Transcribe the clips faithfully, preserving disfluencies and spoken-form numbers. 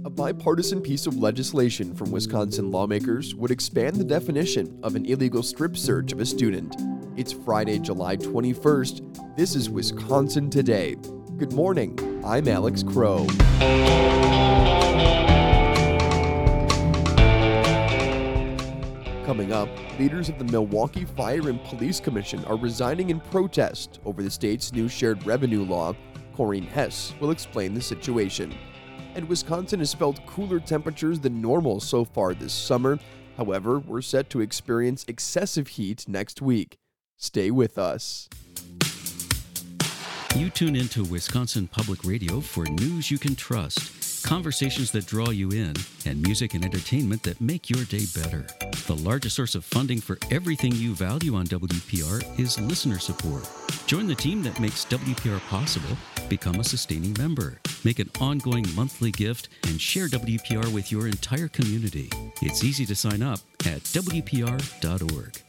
A bipartisan piece of legislation from Wisconsin lawmakers would expand the definition of an illegal strip search of a student. It's Friday, July twenty-first. This is Wisconsin Today. Good morning. I'm Alex Crow. Coming up, leaders of the Milwaukee Fire and Police Commission are resigning in protest over the state's new shared revenue law. Corrine Hess will explain the situation. And Wisconsin has felt cooler temperatures than normal so far this summer. However, we're set to experience excessive heat next week. Stay with us. You tune into Wisconsin Public Radio for news you can trust, conversations that draw you in, and music and entertainment that make your day better. The largest source of funding for everything you value on W P R is listener support. Join the team that makes W P R possible. Become a sustaining member. Make an ongoing monthly gift and share W P R with your entire community. It's easy to sign up at W P R dot org.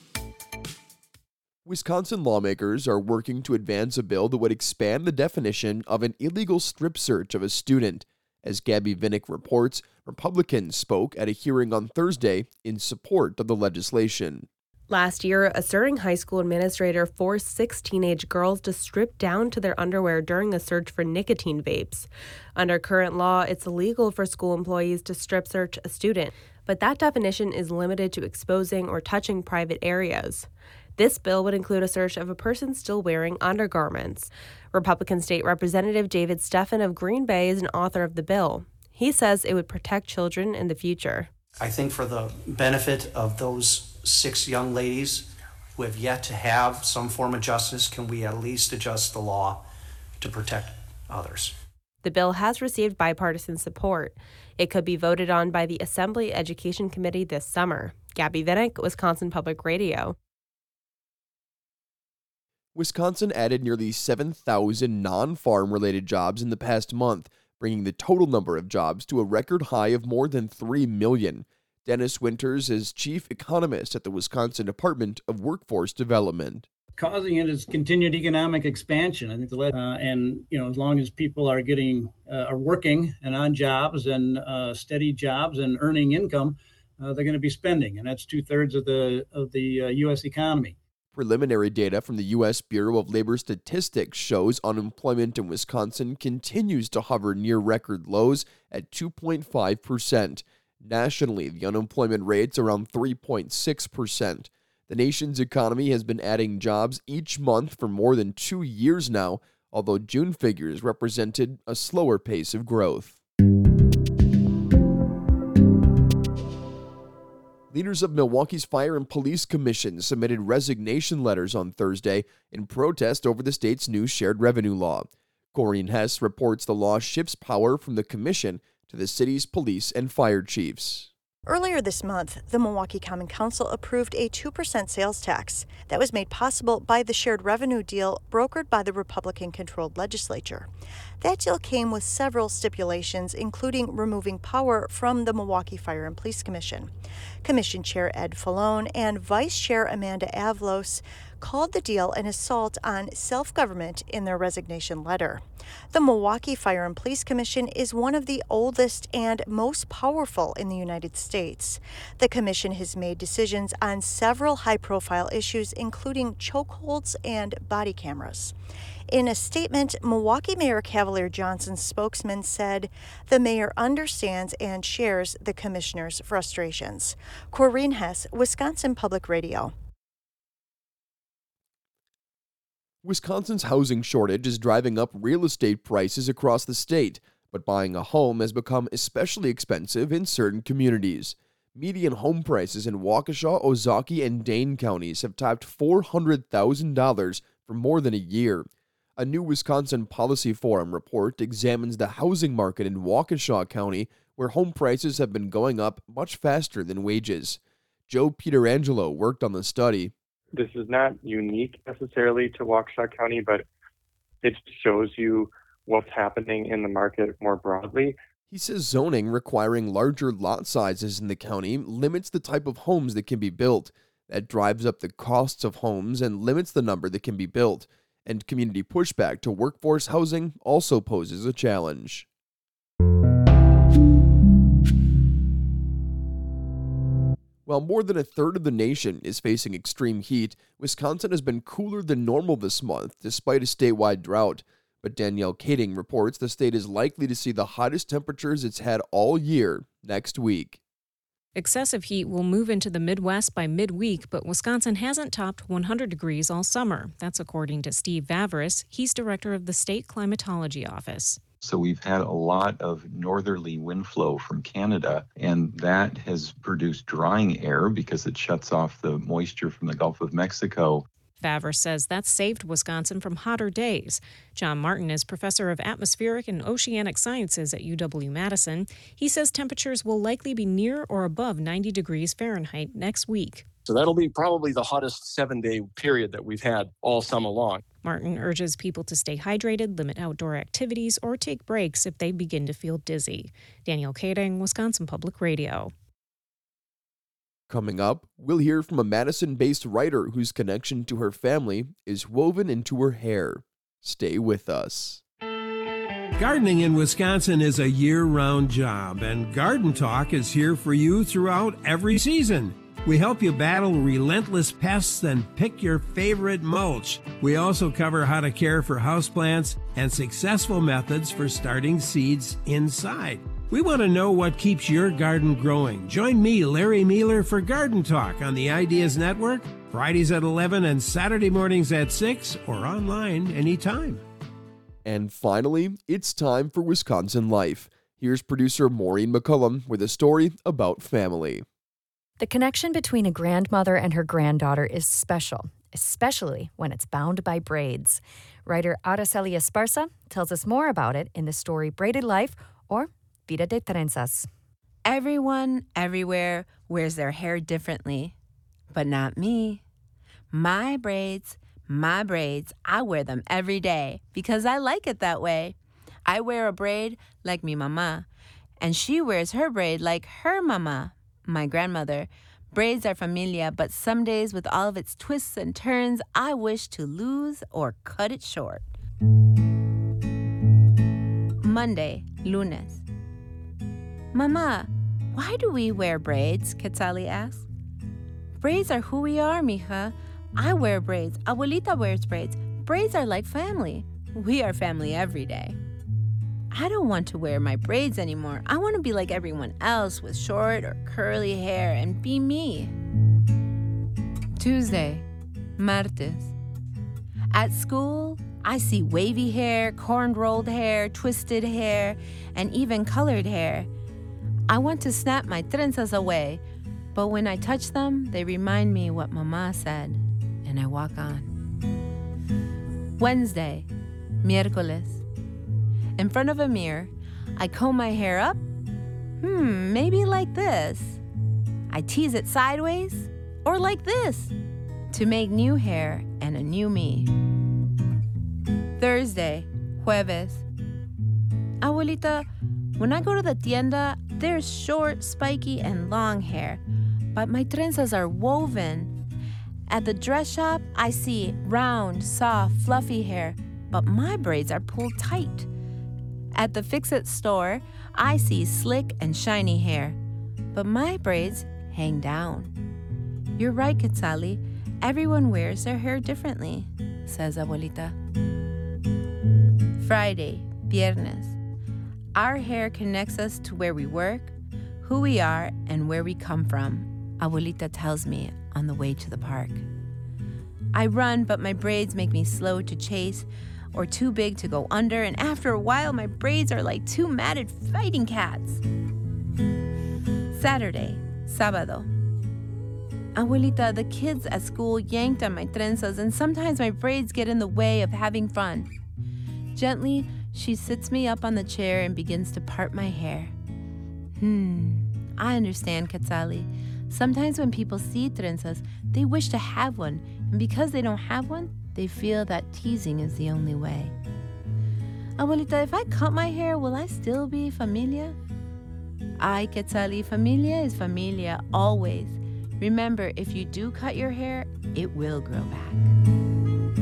Wisconsin lawmakers are working to advance a bill that would expand the definition of an illegal strip search of a student. As Gabby Vinnick reports, Republicans spoke at a hearing on Thursday in support of the legislation. Last year, a Sterling High School administrator forced six teenage girls to strip down to their underwear during a search for nicotine vapes. Under current law, it's illegal for school employees to strip search a student, but that definition is limited to exposing or touching private areas. This bill would include a search of a person still wearing undergarments. Republican State Representative David Steffen of Green Bay is an author of the bill. He says it would protect children in the future. I think for the benefit of those six young ladies who have yet to have some form of justice, can we at least adjust the law to protect others? The bill has received bipartisan support. It could be voted on by the Assembly Education Committee this summer. Gabby Vinnick, Wisconsin Public Radio. Wisconsin added nearly seven thousand non-farm related jobs in the past month, bringing the total number of jobs to a record high of more than three million. Dennis Winters is chief economist at the Wisconsin Department of Workforce Development. Causing it is continued economic expansion. I think the uh, and you know as long as people are getting uh, are working and on jobs and uh, steady jobs and earning income, uh, they're going to be spending, and that's two thirds of the of the uh, U S economy. Preliminary data from the U S Bureau of Labor Statistics shows unemployment in Wisconsin continues to hover near record lows at two point five percent. Nationally, the unemployment rate's around three point six percent. The nation's economy has been adding jobs each month for more than two years now, although June figures represented a slower pace of growth. Leaders of Milwaukee's Fire and Police Commission submitted resignation letters on Thursday in protest over the state's new shared revenue law. Corrine Hess reports the law shifts power from the commission to the city's police and fire chiefs. Earlier this month, the Milwaukee Common Council approved a two percent sales tax that was made possible by the shared revenue deal brokered by the Republican-controlled legislature. That deal came with several stipulations, including removing power from the Milwaukee Fire and Police Commission. Commission Chair Ed Falone and Vice Chair Amanda Avalos called the deal an assault on self-government in their resignation letter. The Milwaukee Fire and Police Commission is one of the oldest and most powerful in the United States. The commission has made decisions on several high-profile issues, including chokeholds and body cameras. In a statement, Milwaukee Mayor Cavalier Johnson's spokesman said the mayor understands and shares the commissioner's frustrations. Corrine Hess, Wisconsin Public Radio. Wisconsin's housing shortage is driving up real estate prices across the state, but buying a home has become especially expensive in certain communities. Median home prices in Waukesha, Ozaukee, and Dane counties have topped four hundred thousand dollars for more than a year. A new Wisconsin Policy Forum report examines the housing market in Waukesha County, where home prices have been going up much faster than wages. Joe Pietrangelo worked on the study. This is not unique necessarily to Waukesha County, but it shows you what's happening in the market more broadly. He says zoning requiring larger lot sizes in the county limits the type of homes that can be built. That drives up the costs of homes and limits the number that can be built. And community pushback to workforce housing also poses a challenge. While more than a third of the nation is facing extreme heat, Wisconsin has been cooler than normal this month, despite a statewide drought. But Danielle Kading reports the state is likely to see the hottest temperatures it's had all year next week. Excessive heat will move into the Midwest by midweek, but Wisconsin hasn't topped one hundred degrees all summer. That's according to Steve Vavris. He's director of the State Climatology Office. So we've had a lot of northerly wind flow from Canada, and that has produced drying air because it shuts off the moisture from the Gulf of Mexico. Favre says that's saved Wisconsin from hotter days. John Martin is professor of atmospheric and oceanic sciences at U W-Madison. He says temperatures will likely be near or above ninety degrees Fahrenheit next week. So that'll be probably the hottest seven-day period that we've had all summer long. Martin urges people to stay hydrated, limit outdoor activities, or take breaks if they begin to feel dizzy. Danielle Kading, Wisconsin Public Radio. Coming up, we'll hear from a Madison-based writer whose connection to her family is woven into her hair. Stay with us. Gardening in Wisconsin is a year-round job, and Garden Talk is here for you throughout every season. We help you battle relentless pests and pick your favorite mulch. We also cover how to care for houseplants and successful methods for starting seeds inside. We want to know what keeps your garden growing. Join me, Larry Mueller, for Garden Talk on the Ideas Network, Fridays at eleven and Saturday mornings at six, or online anytime. And finally, it's time for Wisconsin Life. Here's producer Maureen McCullum with a story about family. The connection between a grandmother and her granddaughter is special, especially when it's bound by braids. Writer Araceli Esparza tells us more about it in the story Braided Life, or Vida de Trenzas. Everyone, everywhere, wears their hair differently, but not me. My braids, my braids, I wear them every day because I like it that way. I wear a braid like mi mama, and she wears her braid like her mama, my grandmother. Braids are familia, but some days with all of its twists and turns, I wish to lose or cut it short. Monday, lunes. Mama, why do we wear braids? Quetzali asks. Braids are who we are, mija. I wear braids. Abuelita wears braids. Braids are like family. We are family every day. I don't want to wear my braids anymore. I want to be like everyone else with short or curly hair and be me. Tuesday, martes. At school, I see wavy hair, corn-rolled hair, twisted hair, and even colored hair. I want to snap my trenzas away, but when I touch them, they remind me what Mama said, and I walk on. Wednesday, miércoles. In front of a mirror, I comb my hair up. Hmm, maybe like this. I tease it sideways, or like this, to make new hair and a new me. Thursday, jueves. Abuelita, when I go to the tienda, there's short, spiky, and long hair, but my trenzas are woven. At the dress shop, I see round, soft, fluffy hair, but my braids are pulled tight. At the Fix-It store, I see slick and shiny hair, but my braids hang down. You're right, Quetzali. Everyone wears their hair differently, says Abuelita. Friday, viernes. Our hair connects us to where we work, who we are, and where we come from, Abuelita tells me on the way to the park. I run, but my braids make me slow to chase or too big to go under, and after a while, my braids are like two matted fighting cats. Saturday, sábado. Abuelita, the kids at school yanked on my trenzas, and sometimes my braids get in the way of having fun. Gently, she sits me up on the chair and begins to part my hair. Hmm, I understand, Quetzali. Sometimes when people see trenzas, they wish to have one, and because they don't have one, they feel that teasing is the only way. Abuelita, if I cut my hair, will I still be familia? Ay, Quetzali, familia is familia, always. Remember, if you do cut your hair, it will grow back.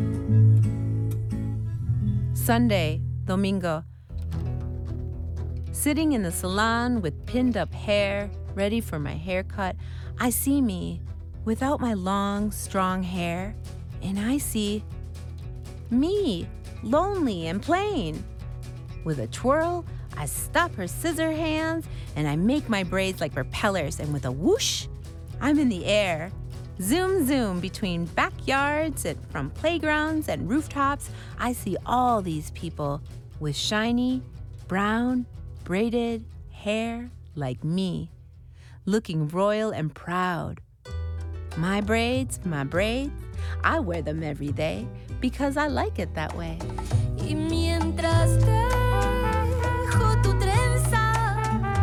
Sunday, domingo. Sitting in the salon with pinned up hair, ready for my haircut, I see me without my long, strong hair, and I see me, lonely and plain. With a twirl, I stop her scissor hands and I make my braids like propellers, and with a whoosh, I'm in the air. Zoom, zoom between backyards and from playgrounds and rooftops, I see all these people with shiny, brown, braided hair like me, looking royal and proud. My braids, my braids, I wear them every day because I like it that way. Y mientras dejo tu trenza,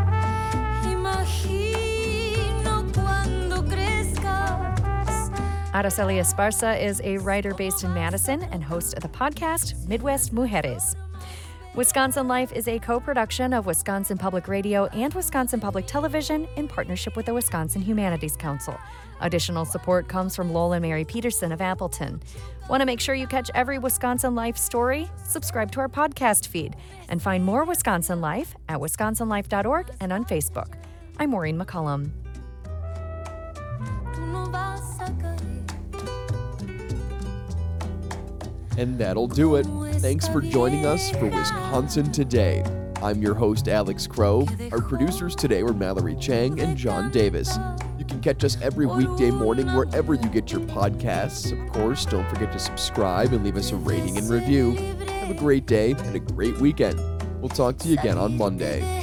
imagino cuando crezcas. Araceli Esparza is a writer based in Madison and host of the podcast Midwest Mujeres. Wisconsin Life is a co-production of Wisconsin Public Radio and Wisconsin Public Television in partnership with the Wisconsin Humanities Council. Additional support comes from Lowell and Mary Peterson of Appleton. Want to make sure you catch every Wisconsin Life story? Subscribe to our podcast feed and find more Wisconsin Life at wisconsin life dot org and on Facebook. I'm Maureen McCullum. And that'll do it. Thanks for joining us for Wisconsin Today. I'm your host, Alex Crow. Our producers today were Mallory Chang and John Davis. You can catch us every weekday morning wherever you get your podcasts. Of course, don't forget to subscribe and leave us a rating and review. Have a great day and a great weekend. We'll talk to you again on Monday.